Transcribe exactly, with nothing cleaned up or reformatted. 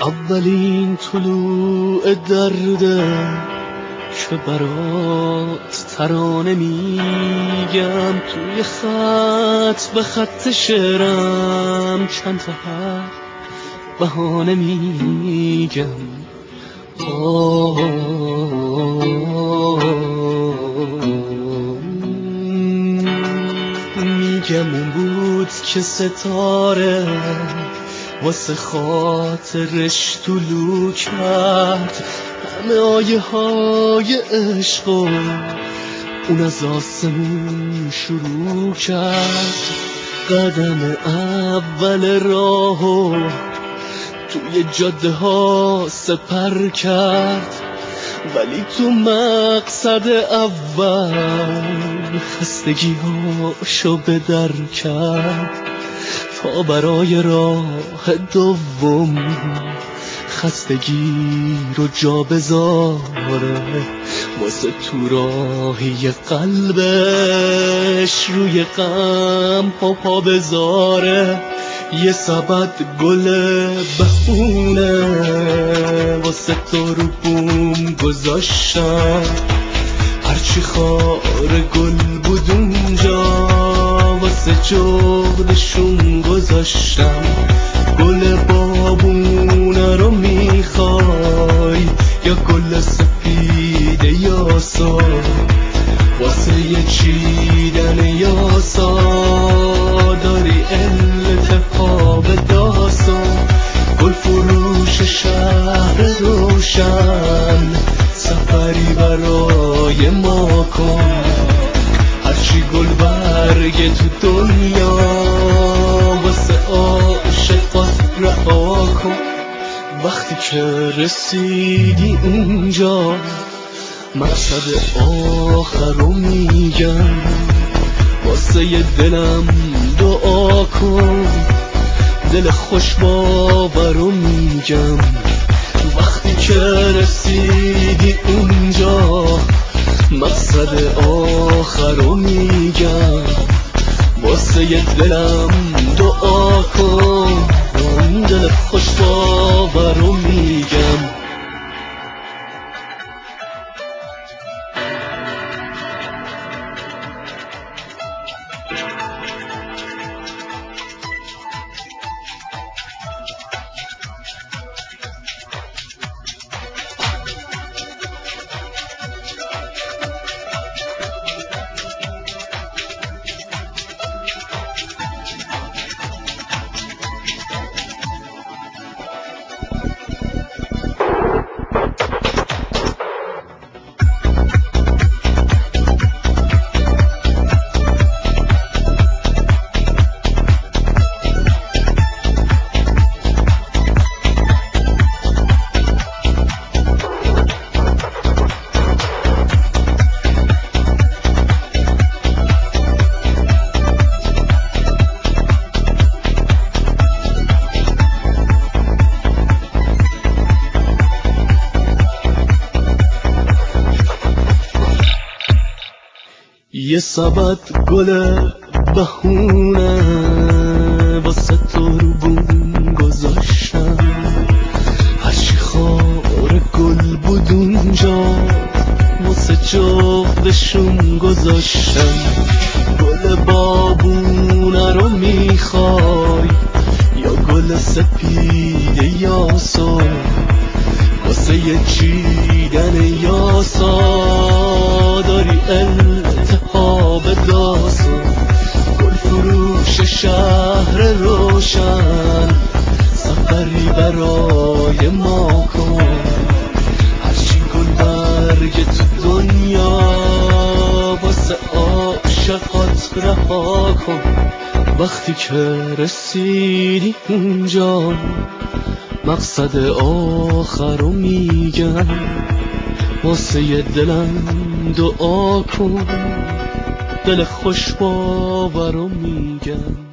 اولین طلوع درده که برات ترانه میگم، توی خط به خط شعرم چند تا حرف بهانه میگم. میگم اون بود که ستاره واسه خاطرش طلوع کرد، همه آیه های عشق و اون از آسمون شروع کرد. قدم اول راهو توی جاده ها سپر کرد، ولی تو مقصد اول خستگی هاشو به در کرد، تا برای راه دوم خستگی رو جا بذاره، واسه تو راهی قلبش روی غم ها پا بذاره. یه سبد گل بهونه واسه تو رو بوم گذاشتم، هرچی خار گل بود اونجا واسه جغدشون گذاشتم. گل بابونه رو میخوای یا گل سپید یاسا، واسه یه چیدن یاسا داری التهاب داسا. گل فروش شهر روشن سفری برای ما کن، هرچی گل برگ تو دنیا واسه عاشقات رها کن. وقتی که رسیدی اونجا مقصد آخر رو میگم، واسه ی دلم دعا کن، دل خوش باور رو میگم. وقتی که رسیدی اونجا مقصد آخر رو میگم، واسه ی دلم دعا کن، دل خوش باور رو میگم. یه سبد گل بهونه واسه تو رو بوم گذاشتم، هرچی خار گل بود اونجا واسه جغدشون گذاشتم. گل بابونه رو میخوای یا گل سپید یاسا، واسه یه چیدن یاسا داری التهاب داسا. گل فروش شهر روشن سفری برای ما کن، هرچی گل برگ تو دنیا واسه عاشقات رها کن. وقتی که رسیدی اونجا مقصد آخر رو میگم، واسه ی دلم دعا کن، دل خوش باور رو میگم.